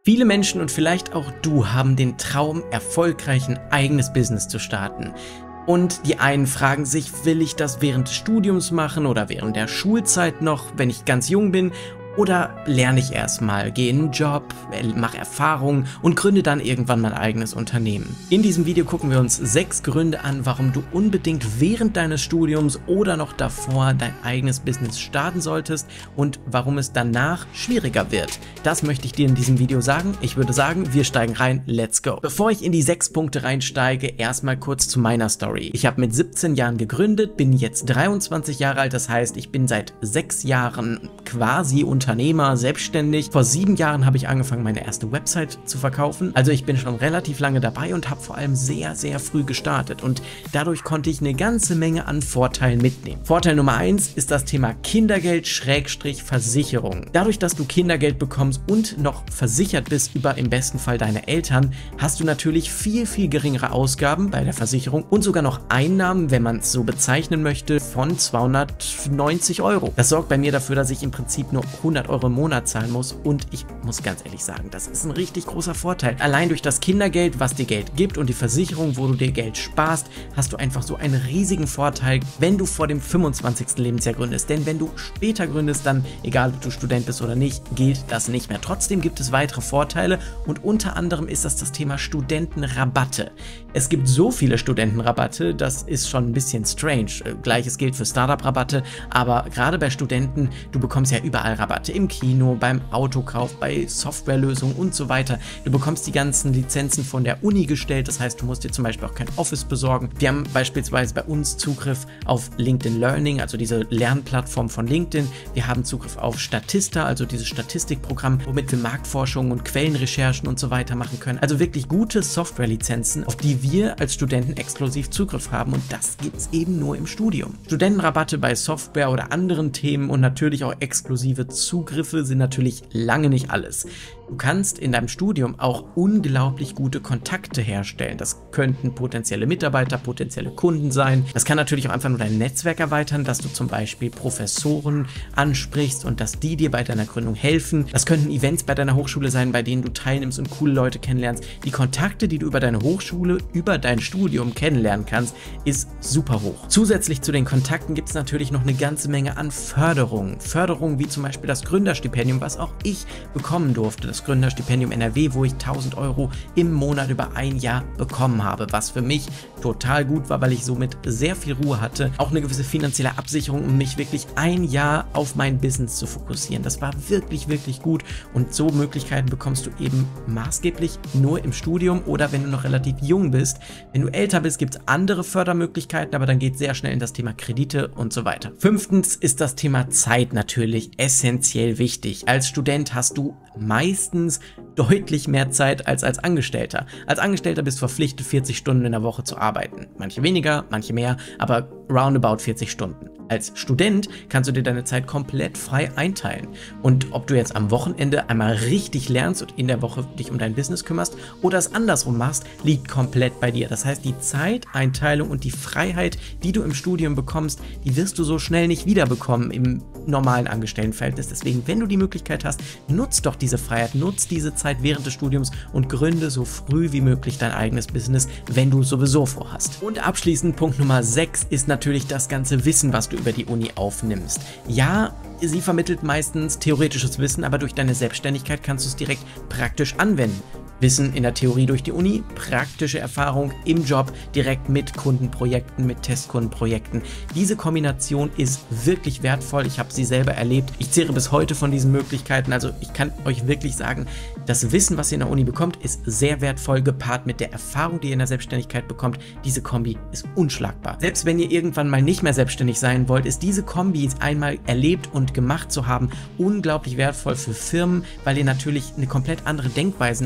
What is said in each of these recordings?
Viele Menschen und vielleicht auch du haben den Traum, erfolgreich ein eigenes Business zu starten. Und die einen fragen sich, will ich das während des Studiums machen oder während der Schulzeit noch, wenn ich ganz jung bin? Oder lerne ich erstmal, gehe in einen Job, mache Erfahrungen und gründe dann irgendwann mein eigenes Unternehmen. In diesem Video gucken wir uns 6 Gründe an, warum du unbedingt während deines Studiums oder noch davor dein eigenes Business starten solltest und warum es danach schwieriger wird. Das möchte ich dir in diesem Video sagen. Ich würde sagen, wir steigen rein, let's go. Bevor ich in die 6 Punkte reinsteige, erstmal kurz zu meiner Story. Ich habe mit 17 Jahren gegründet, bin jetzt 23 Jahre alt, das heißt, ich bin seit 6 Jahren quasi Unternehmer, selbstständig. Vor 7 Jahren habe ich angefangen, meine erste Website zu verkaufen. Also ich bin schon relativ lange dabei und habe vor allem sehr, sehr früh gestartet. Und dadurch konnte ich eine ganze Menge an Vorteilen mitnehmen. Vorteil Nummer 1 ist das Thema Kindergeld-Versicherung. Dadurch, dass du Kindergeld bekommst und noch versichert bist über im besten Fall deine Eltern, hast du natürlich viel, viel geringere Ausgaben bei der Versicherung und sogar noch Einnahmen, wenn man es so bezeichnen möchte, von 290 €. Das sorgt bei mir dafür, dass ich im Prinzip nur 100 € im Monat zahlen muss und ich muss ganz ehrlich sagen, das ist ein richtig großer Vorteil. Allein durch das Kindergeld, was dir Geld gibt und die Versicherung, wo du dir Geld sparst, hast du einfach so einen riesigen Vorteil, wenn du vor dem 25. Lebensjahr gründest. Denn wenn du später gründest, dann, egal ob du Student bist oder nicht, gilt das nicht mehr. Trotzdem gibt es weitere Vorteile und unter anderem ist das Thema Studentenrabatte. Es gibt so viele Studentenrabatte, das ist schon ein bisschen strange. Gleiches gilt für Startup-Rabatte, aber gerade bei Studenten, du bekommst ja überall Rabatte, im Kino, beim Autokauf, bei Softwarelösungen und so weiter. Du bekommst die ganzen Lizenzen von der Uni gestellt, das heißt, du musst dir zum Beispiel auch kein Office besorgen. Wir haben beispielsweise bei uns Zugriff auf LinkedIn Learning, also diese Lernplattform von LinkedIn. Wir haben Zugriff auf Statista, also dieses Statistikprogramm, womit wir Marktforschung und Quellenrecherchen und so weiter machen können. Also wirklich gute Softwarelizenzen, auf die wir als Studenten exklusiv Zugriff haben und das gibt es eben nur im Studium. Studentenrabatte bei Software oder anderen Themen und natürlich auch exklusive Zugriffe sind natürlich lange nicht alles. Du kannst in deinem Studium auch unglaublich gute Kontakte herstellen. Das könnten potenzielle Mitarbeiter, potenzielle Kunden sein. Das kann natürlich auch einfach nur dein Netzwerk erweitern, dass du zum Beispiel Professoren ansprichst und dass die dir bei deiner Gründung helfen. Das könnten Events bei deiner Hochschule sein, bei denen du teilnimmst und coole Leute kennenlernst. Die Kontakte, die du über deine Hochschule, über dein Studium kennenlernen kannst, ist super hoch. Zusätzlich zu den Kontakten gibt es natürlich noch eine ganze Menge an Förderungen. Förderungen wie zum Beispiel das Gründerstipendium, was auch ich bekommen durfte. Das Gründerstipendium NRW, wo ich 1000 € im Monat über ein Jahr bekommen habe, was für mich total gut war, weil ich somit sehr viel Ruhe hatte. Auch eine gewisse finanzielle Absicherung, um mich wirklich ein Jahr auf mein Business zu fokussieren. Das war wirklich, wirklich gut und so Möglichkeiten bekommst du eben maßgeblich nur im Studium oder wenn du noch relativ jung bist. Wenn du älter bist, gibt es andere Fördermöglichkeiten, aber dann geht es sehr schnell in das Thema Kredite und so weiter. 5. ist das Thema Zeit natürlich essentiell wichtig. Als Student hast du meistens deutlich mehr Zeit als Angestellter. Als Angestellter bist du verpflichtet, 40 Stunden in der Woche zu arbeiten. Manche weniger, manche mehr, aber roundabout 40 Stunden. Als Student kannst du dir deine Zeit komplett frei einteilen. Und ob du jetzt am Wochenende einmal richtig lernst und in der Woche dich um dein Business kümmerst oder es andersrum machst, liegt komplett bei dir. Das heißt, die Zeiteinteilung und die Freiheit, die du im Studium bekommst, die wirst du so schnell nicht wiederbekommen im normalen Angestelltenverhältnis. Deswegen, wenn du die Möglichkeit hast, nutz doch diese Freiheit, nutz diese Zeit während des Studiums und gründe so früh wie möglich dein eigenes Business, wenn du es sowieso vorhast. Und abschließend Punkt Nummer 6 ist natürlich das ganze Wissen, was du über die Uni aufnimmst. Ja, sie vermittelt meistens theoretisches Wissen, aber durch deine Selbstständigkeit kannst du es direkt praktisch anwenden. Wissen in der Theorie durch die Uni, praktische Erfahrung im Job, direkt mit Kundenprojekten, mit Testkundenprojekten. Diese Kombination ist wirklich wertvoll. Ich habe sie selber erlebt. Ich zehre bis heute von diesen Möglichkeiten. Also ich kann euch wirklich sagen, das Wissen, was ihr in der Uni bekommt, ist sehr wertvoll, gepaart mit der Erfahrung, die ihr in der Selbstständigkeit bekommt. Diese Kombi ist unschlagbar. Selbst wenn ihr irgendwann mal nicht mehr selbstständig sein wollt, ist diese Kombi einmal erlebt und gemacht zu haben unglaublich wertvoll für Firmen, weil ihr natürlich eine komplett andere Denkweise, eine komplett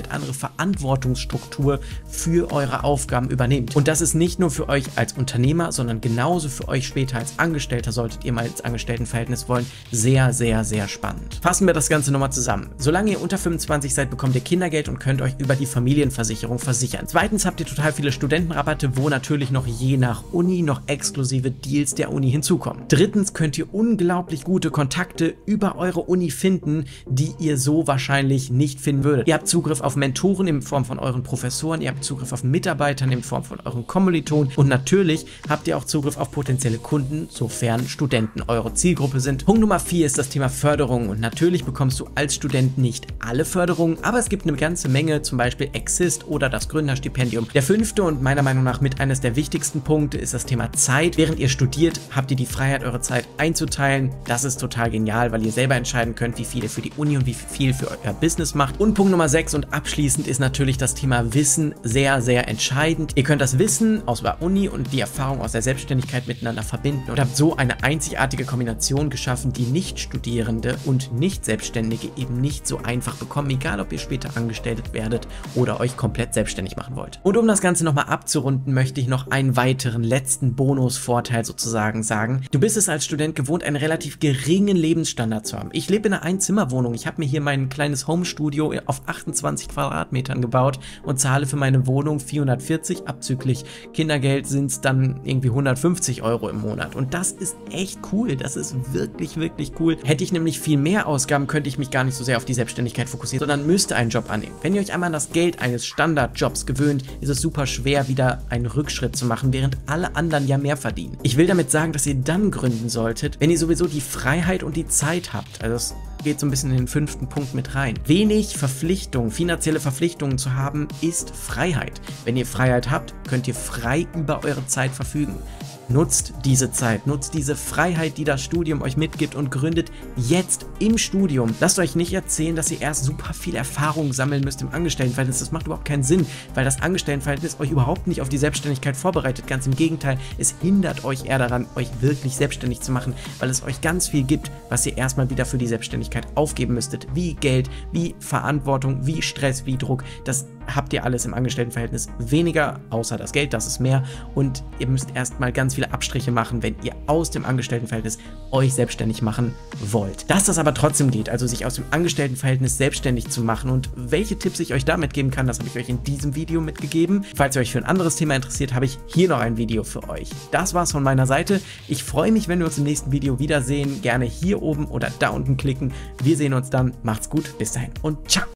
komplett andere Verantwortungsstruktur für eure Aufgaben übernehmt. Und das ist nicht nur für euch als Unternehmer, sondern genauso für euch später als Angestellter, solltet ihr mal ins Angestelltenverhältnis wollen, sehr, sehr, sehr spannend. Fassen wir das Ganze nochmal zusammen. Solange ihr unter 25 seid, bekommt ihr Kindergeld und könnt euch über die Familienversicherung versichern. Zweitens habt ihr total viele Studentenrabatte, wo natürlich noch je nach Uni noch exklusive Deals der Uni hinzukommen. Drittens könnt ihr unglaublich gute Kontakte über eure Uni finden, die ihr so wahrscheinlich nicht finden würdet. Ihr habt Zugriff auf Mentoren in Form von euren Professoren, ihr habt Zugriff auf Mitarbeitern in Form von euren Kommilitonen und natürlich habt ihr auch Zugriff auf potenzielle Kunden, sofern Studenten eure Zielgruppe sind. Punkt Nummer 4 ist das Thema Förderung und natürlich bekommst du als Student nicht alle Förderungen, aber es gibt eine ganze Menge, zum Beispiel Exist oder das Gründerstipendium. Der 5. und meiner Meinung nach mit eines der wichtigsten Punkte ist das Thema Zeit. Während ihr studiert, habt ihr die Freiheit, eure Zeit einzuteilen. Das ist total genial, weil ihr selber entscheiden könnt, wie viel ihr für die Uni und wie viel für euer Business macht. Und Punkt Nummer 6 und abschließend ist natürlich das Thema Wissen sehr, sehr entscheidend. Ihr könnt das Wissen aus der Uni und die Erfahrung aus der Selbstständigkeit miteinander verbinden und habt so eine einzigartige Kombination geschaffen, die Nicht-Studierende und Nicht-Selbstständige eben nicht so einfach bekommen, egal ob ihr später angestellt werdet oder euch komplett selbstständig machen wollt. Und um das Ganze nochmal abzurunden, möchte ich noch einen weiteren letzten Bonusvorteil sozusagen sagen. Du bist es als Student gewohnt, einen relativ geringen Lebensstandard zu haben. Ich lebe in einer Einzimmerwohnung. Ich habe mir hier mein kleines Homestudio auf 28 Quadratmetern gebaut und zahle für meine Wohnung 440, abzüglich Kindergeld sind es dann irgendwie 150 € im Monat. Und das ist echt cool. Das ist wirklich, wirklich cool. Hätte ich nämlich viel mehr Ausgaben, könnte ich mich gar nicht so sehr auf die Selbstständigkeit fokussieren, sondern müsste einen Job annehmen. Wenn ihr euch einmal an das Geld eines Standardjobs gewöhnt, ist es super schwer, wieder einen Rückschritt zu machen, während alle anderen ja mehr verdienen. Ich will damit sagen, dass ihr dann gründen solltet, wenn ihr sowieso die Freiheit und die Zeit habt. Also das geht so ein bisschen in den 5. Punkt mit rein. Wenig Verpflichtungen, finanzielle Verpflichtungen zu haben, ist Freiheit. Wenn ihr Freiheit habt, könnt ihr frei über eure Zeit verfügen. Nutzt diese Zeit, nutzt diese Freiheit, die das Studium euch mitgibt und gründet jetzt im Studium. Lasst euch nicht erzählen, dass ihr erst super viel Erfahrung sammeln müsst im Angestelltenverhältnis. Das macht überhaupt keinen Sinn, weil das Angestelltenverhältnis euch überhaupt nicht auf die Selbstständigkeit vorbereitet. Ganz im Gegenteil, es hindert euch eher daran, euch wirklich selbstständig zu machen, weil es euch ganz viel gibt, was ihr erstmal wieder für die Selbstständigkeit aufgeben müsstet. Wie Geld, wie Verantwortung, wie Stress, wie Druck. Das habt ihr alles im Angestelltenverhältnis weniger, außer das Geld, das ist mehr. Und ihr müsst erstmal ganz viele Abstriche machen, wenn ihr aus dem Angestelltenverhältnis euch selbstständig machen wollt. Dass das aber trotzdem geht, also sich aus dem Angestelltenverhältnis selbstständig zu machen und welche Tipps ich euch da mitgeben kann, das habe ich euch in diesem Video mitgegeben. Falls ihr euch für ein anderes Thema interessiert, habe ich hier noch ein Video für euch. Das war's von meiner Seite. Ich freue mich, wenn wir uns im nächsten Video wiedersehen. Gerne hier oben oder da unten klicken. Wir sehen uns dann. Macht's gut. Bis dahin und ciao.